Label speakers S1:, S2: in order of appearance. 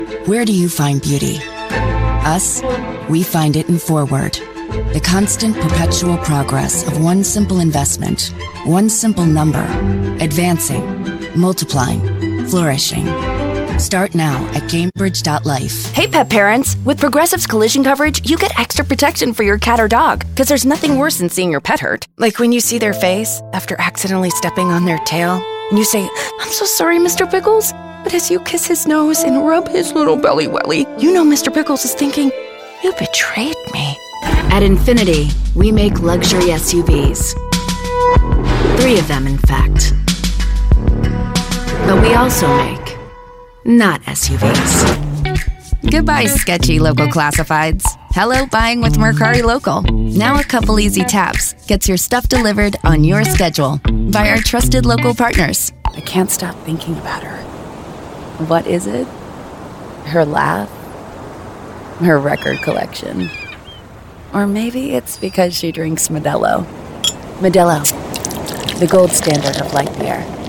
S1: Where do you find beauty? Us, we find it in Forward. The constant, perpetual progress of one simple investment, one simple number, advancing, multiplying, flourishing. Start now at Cambridge.life.
S2: Hey, pet parents. With Progressive's collision coverage, you get extra protection for your cat or dog. Because there's nothing worse than seeing your pet hurt. Like when you see their face after accidentally stepping on their tail, and you say, "I'm so sorry, Mr. Pickles." But as you kiss his nose and rub his little belly welly, you know Mr. Pickles is thinking, "You betrayed me."
S3: At Infinity, we make luxury SUVs. 3 of them, in fact. But we also make not SUVs.
S2: Goodbye, sketchy local classifieds. Hello, buying with Mercari Local. Now a couple easy taps gets your stuff delivered on your schedule by our trusted local partners. I can't stop thinking about her. What is it? Her laugh? Her record collection? Or maybe it's because she drinks Modelo. Modelo, the gold standard of light beer.